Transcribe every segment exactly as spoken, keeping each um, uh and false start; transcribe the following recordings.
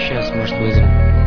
Сейчас, может, выйдем.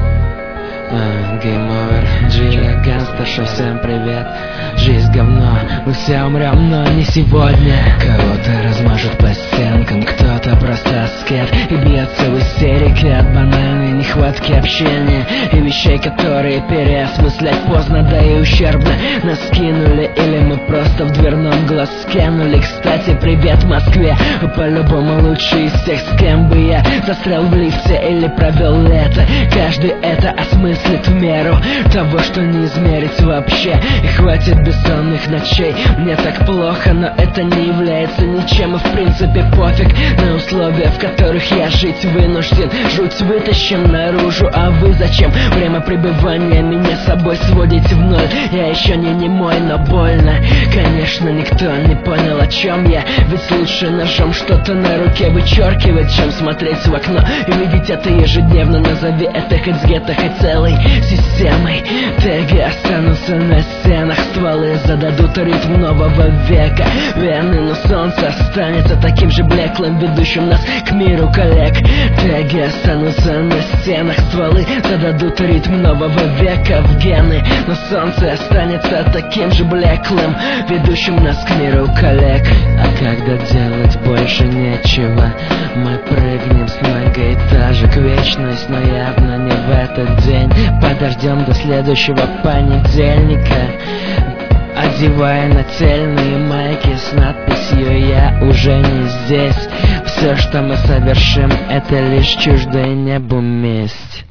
Game over, Джия Гансташа, всем привет. Жизнь говно, мы все умрем, но не сегодня. Кого-то размажут по стенкам, кто-то просто аскет и бьется в истерике от банальной нехватки общения и вещей, которые переосмыслять поздно, да и ущербно. Нас кинули или мы просто в дверном глаз скинули. Кстати, привет Москве, вы по-любому лучший из тех, с кем бы я застрял в лифте или провел лето. Каждый это осмыслит в меру того, что не измерить вообще. И хватит бессонных ночей, мне так плохо, но это не является ничем. И в принципе пофиг на условия, в которых я жить вынужден. Жуть вытащим наружу, а вы зачем? Время пребывания меня с собой сводите в ноль. Я еще не немой, но больно. Конечно, никто не понял, о чем я. Ведь лучше ножом что-то на руке вычеркивать, чем смотреть в окно и видеть это ежедневно. Назови это хоть с гетто, хоть целой системой. Теги останутся на стенах, стволы зададут ритм нового века. Вены, но солнце останется таким же блеклым, ведущим нас к миру коллег. Теги останутся на стенах, стволы зададут ритм нового века в гены, но солнце останется таким же блеклым, ведущим нас к миру коллег. А когда делать больше нечего, мы прыгнем с многоэтажек. Вечность, но явно не в этот день. Подождем до следующего понедельника, одевая нательные майки с надписью «Я уже не здесь». Все, что мы совершим, это лишь чуждая небу месть.